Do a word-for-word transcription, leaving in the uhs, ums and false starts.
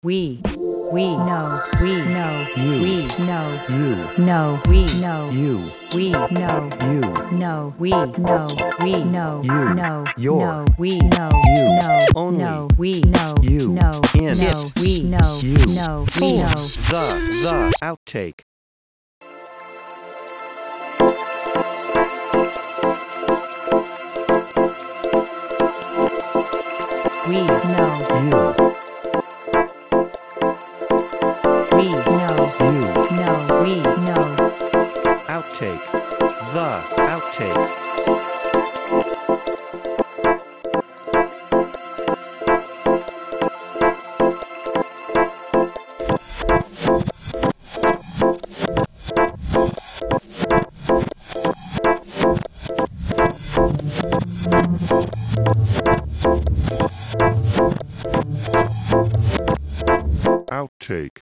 We. We know. We know. You. We know. You. No. We know. You. We know. You. No. We know. We know. You. No. Your. No. We know. You. No. Only. No. We know. You. No. In. No. It. We know. You. No. We Four. know. The. The. Outtake. We know. You. We know. You. No. We know. Outtake. The. Outtake. Outtake.